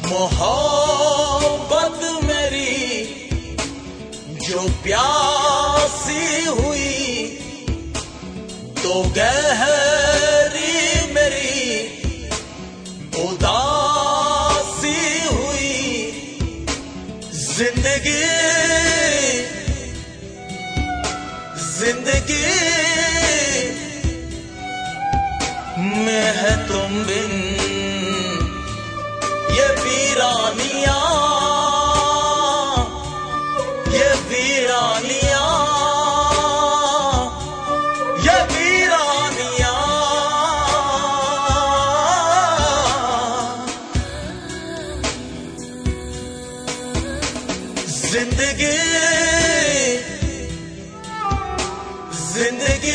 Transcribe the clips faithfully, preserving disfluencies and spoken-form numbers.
मोहब्बत मेरी जो प्यासी हुई तो गहरी मेरी उदासी हुई। जिंदगी जिंदगी में है तुम बिन ये वीरानियां, ये वीरानियां, ये वीरानियां। जिंदगी जिंदगी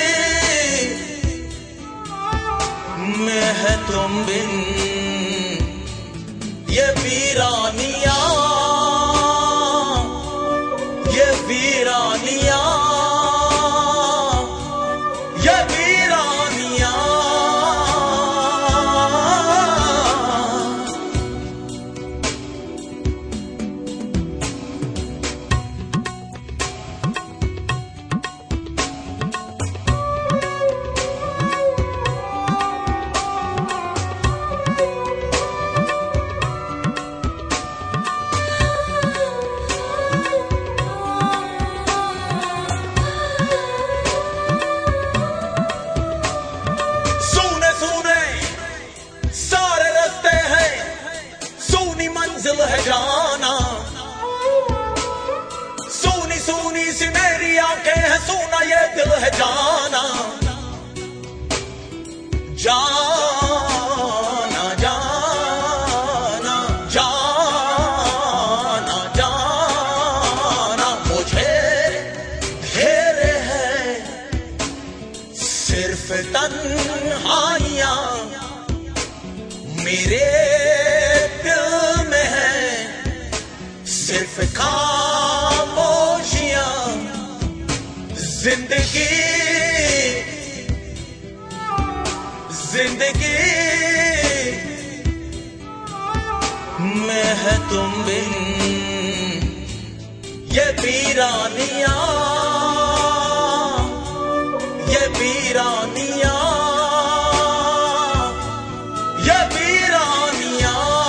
में है तुम बिन ये वीरानियां, ये वीरानियां, ये वीरानियां। मंजिल है जाना, सोनी सोनी सी मेरी आंखें हैं, सोना ये दिल है जाना। जाना जाना जाना जाना मुझे घेरे है सिर्फ तन्हाइयां, मेरे सिर्फ खामोशियां। जिंदगी जिंदगी में है तुम बिन ये वीरानियां, ये वीरानियां, ये वीरानियां।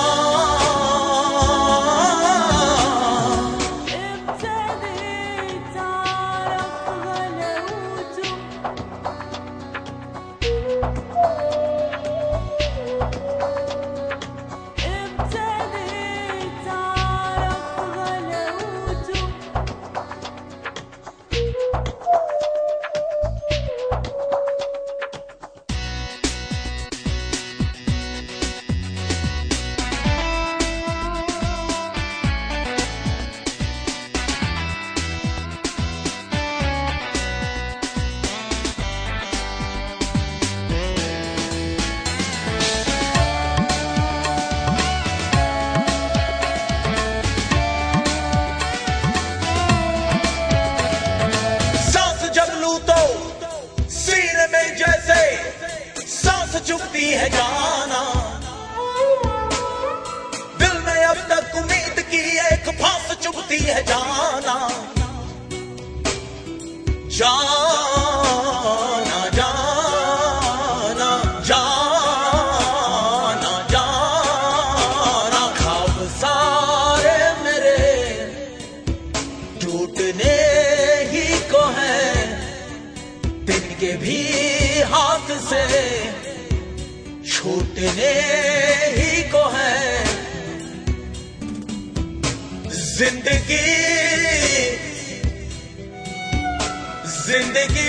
चुभती है जाना, दिल में अब तक उम्मीद की एक फांस चुभती है जाना। जाना जाना जाना जाना ख्वाब सारे मेरे टूटने ही को है, तिनके भी हाथ से छूटने ही को है। जिंदगी जिंदगी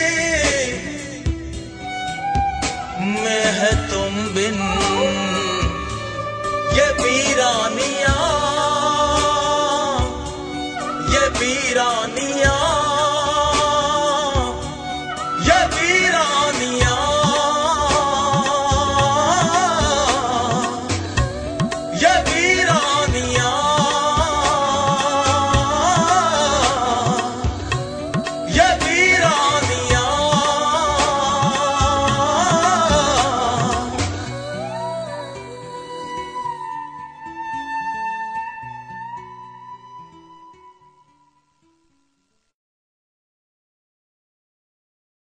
में है तुम बिन ये वीरानियां, ये वीरानियां।